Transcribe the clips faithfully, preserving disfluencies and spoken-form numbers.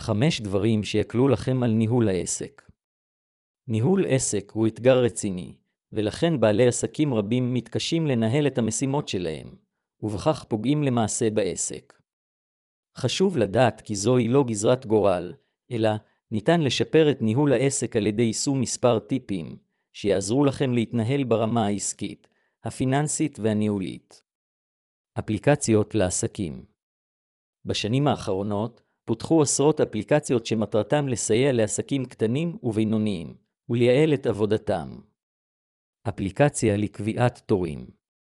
חמש דברים שיקלו לכם על ניהול העסק. ניהול עסק הוא אתגר רציני, ולכן בעלי עסקים רבים מתקשים לנהל את המשימות שלהם, ובכך פוגעים למעשה בעסק. חשוב לדעת כי זוהי לא גזרת גורל, אלא ניתן לשפר את ניהול העסק על ידי יישום מספר טיפים, שיעזרו לכם להתנהל ברמה העסקית, הפיננסית והניהולית. אפליקציות לעסקים. בשנים האחרונות פותחו עשרות אפליקציות שמטרתם לסייע לעסקים קטנים ובינוניים, ולייעל את עבודתם. אפליקציה לקביעת תורים.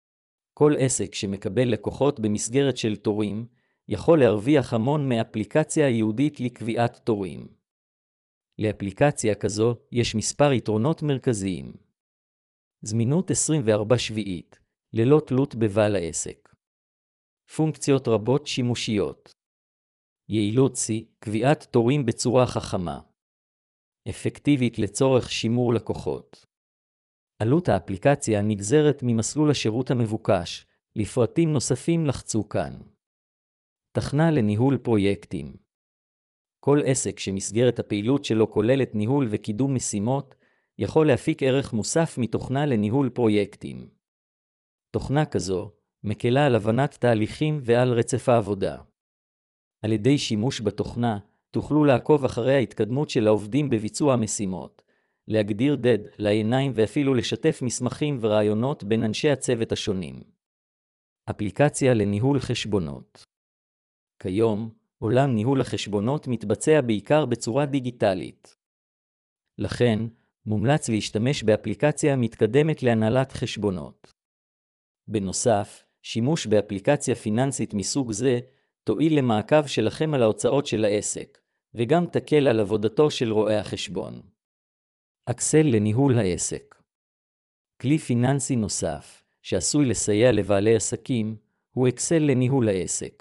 כל עסק שמקבל לקוחות במסגרת של תורים, יכול להרוויח המון מאפליקציה ייעודית לקביעת תורים. לאפליקציה כזו יש מספר יתרונות מרכזיים. זמינות עשרים וארבע שבעית, ללא תלות בבעל העסק. פונקציות רבות שימושיות. יעילות שיא, קביעת תורים בצורה חכמה. אפקטיבית לצורך שימור לקוחות. עלות האפליקציה נגזרת ממסלול השירות המבוקש, לפרטים נוספים לחצו כאן. תכנה לניהול פרויקטים. כל עסק שמסגרת הפעילות שלו כוללת ניהול וקידום משימות, יכול להפיק ערך מוסף מתוכנה לניהול פרויקטים. תוכנה כזו מקלה על הבנת תהליכים ועל רצף העבודה. על ידי שימוש בתוכנה, תוכלו לעקוב אחרי ההתקדמות של העובדים בביצוע המשימות, להגדיר דד לעיניים ואפילו לשתף מסמכים ורעיונות בין אנשי הצוות השונים. אפליקציה לניהול חשבונות. כיום, עולם ניהול החשבונות מתבצע בעיקר בצורה דיגיטלית. לכן, מומלץ להשתמש באפליקציה מתקדמת להנהלת חשבונות. בנוסף, שימוש באפליקציה פיננסית מסוג זה תועיל למעקב שלכם על ההוצאות של העסק, וגם תקל על עבודתו של רואה החשבון. אקסל לניהול העסק. כלי פיננסי נוסף, שעשוי לסייע לבעלי עסקים, הוא אקסל לניהול העסק.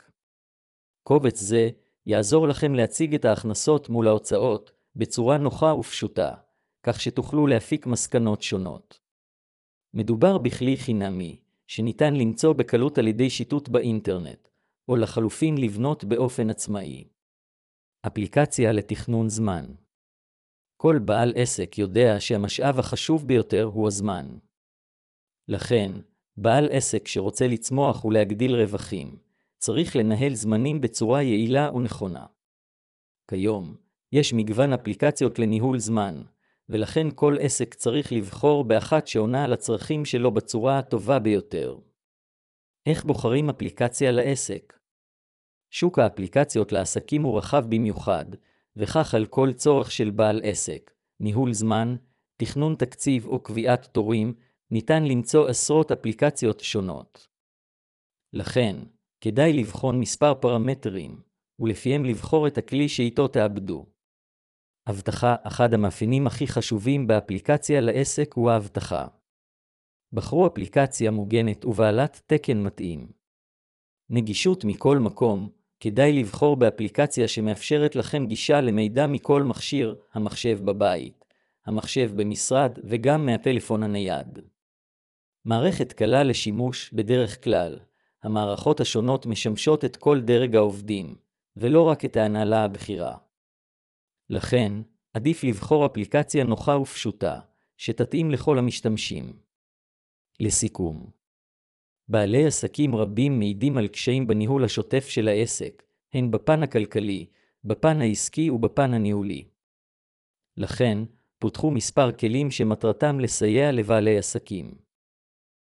קובץ זה יעזור לכם להציג את ההכנסות מול ההוצאות בצורה נוחה ופשוטה, כך שתוכלו להפיק מסקנות שונות. מדובר בכלי חינמי, שניתן למצוא בקלות על ידי שיטוט באינטרנט, או לחלופין לבנות באופן עצמאי. אפליקציה לתכנון זמן. כל בעל עסק יודע שהמשאב החשוב ביותר הוא הזמן. לכן, בעל עסק שרוצה לצמוח ולהגדיל רווחים, צריך לנהל זמנים בצורה יעילה ונכונה. כיום, יש מגוון אפליקציות לניהול זמן, ולכן כל עסק צריך לבחור באחת שעונה על הצרכים שלו בצורה הטובה ביותר. איך בוחרים אפליקציה לעסק? שוק האפליקציות לעסקים הוא רחב במיוחד, וכך על כל צורך של בעל עסק, ניהול זמן, תכנון תקציב או קביעת תורים, ניתן למצוא עשרות אפליקציות שונות. לכן, כדאי לבחון מספר פרמטרים, ולפיהם לבחור את הכלי שאיתו תעבדו. הבטחה. אחד המאפיינים הכי חשובים באפליקציה לעסק הוא ההבטחה. בחרו אפליקציה מוגנת ובעלת תקן מתאים. נגישות מכל מקום. כדאי לבחור באפליקציה שמאפשרת לכם גישה למידע מכל מכשיר, המחשב בבית, המחשב במשרד וגם מהטלפון הנייד. מערכת קלה לשימוש. בדרך כלל, המערכות השונות משמשות את כל דרג העובדים, ולא רק את ההנהלה הבכירה. לכן, עדיף לבחור אפליקציה נוחה ופשוטה, שתתאים לכל המשתמשים. לסיכום, בעלי עסקים רבים מעידים על קשיים בניהול השוטף של העסק, הן בפן הכלכלי, בפן העסקי ובפן הניהולי. לכן, פותחו מספר כלים שמטרתם לסייע לבעלי עסקים.